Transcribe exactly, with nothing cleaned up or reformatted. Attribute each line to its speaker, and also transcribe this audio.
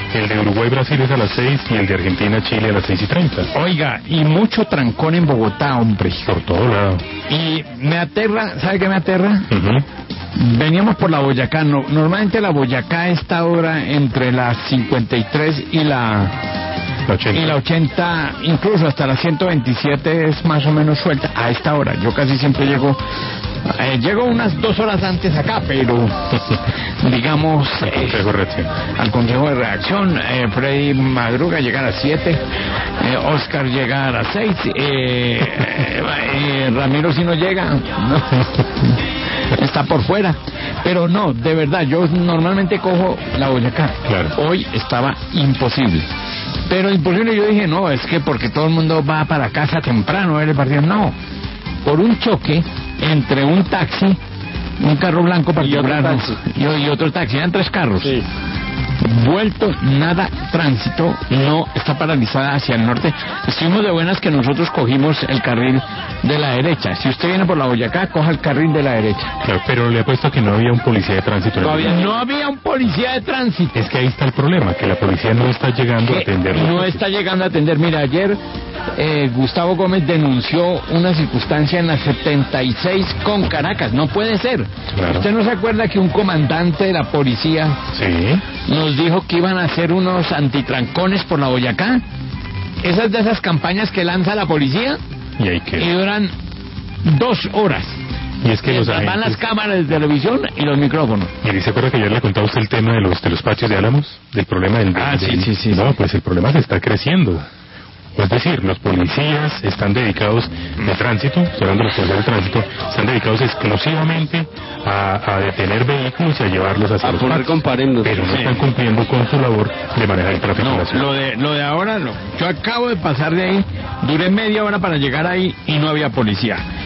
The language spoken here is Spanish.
Speaker 1: El de Uruguay-Brasil es a las seis y el de Argentina-Chile a las seis y treinta.
Speaker 2: Oiga, y mucho trancón en Bogotá, hombre.
Speaker 1: Por todo lado.
Speaker 2: Y me aterra, ¿sabe qué me aterra?
Speaker 1: Uh-huh.
Speaker 2: Veníamos por la Boyacá. No, normalmente la Boyacá está ahora entre las cincuenta y tres y la...
Speaker 1: La ochenta.
Speaker 2: Y la ochenta, incluso hasta la ciento veintisiete es más o menos suelta a esta hora. Yo casi siempre llego, eh, llego unas dos horas antes acá, pero digamos
Speaker 1: al Consejo de Reacción.
Speaker 2: Eh, al Consejo de Reacción, eh, Freddy madruga, llega a las siete, eh, Oscar llega a las seis, eh, eh, eh, Ramiro si no llega, no, está por fuera. Pero no, de verdad, yo normalmente cojo la Boyacá.
Speaker 1: Claro.
Speaker 2: Hoy estaba imposible. Pero imposible, yo dije, no, es que porque todo el mundo va para casa temprano a ver el partido. No, por un choque entre un taxi, un carro blanco particular y otro taxi, y, y otro taxi, eran tres carros. Sí. Vuelto, nada, tránsito, no, está paralizada hacia el norte. Estuvimos de buenas que nosotros cogimos el carril de la derecha. Si usted viene por la Boyacá, coja el carril de la derecha.
Speaker 1: Claro, pero le apuesto que no había un policía de tránsito.
Speaker 2: Todavía no había un policía de tránsito.
Speaker 1: Es que ahí está el problema, que la policía no está llegando a atender.
Speaker 2: No está llegando a atender. Mira, ayer eh, Gustavo Gómez denunció una circunstancia en la setenta y seis con Caracas. No puede ser.
Speaker 1: Claro.
Speaker 2: ¿Usted no se acuerda que un comandante de la policía
Speaker 1: sí
Speaker 2: nos dijo que iban a hacer unos antitrancones por la Boyacá? Esas de esas campañas que lanza la policía
Speaker 1: y, hay que...
Speaker 2: y duran dos horas.
Speaker 1: Y es que los agentes...
Speaker 2: van las cámaras de televisión y los micrófonos.
Speaker 1: ¿Y se acuerda que ayer le contaba usted el tema de los de los patios de Álamos? Del problema del...
Speaker 2: Ah,
Speaker 1: del...
Speaker 2: sí, sí, sí.
Speaker 1: No, pues el problema se está creciendo. Es decir, los policías están dedicados de tránsito, estoy hablando de los policías de tránsito, están dedicados exclusivamente a, a detener vehículos y a llevarlos hacia
Speaker 3: a
Speaker 1: los
Speaker 3: poner comparendos.
Speaker 1: Pero no
Speaker 2: sí.
Speaker 1: están cumpliendo con su labor de manejar el tráfico.
Speaker 2: No, lo de, lo de ahora no. Yo acabo de pasar de ahí, duré media hora para llegar ahí y no había policía.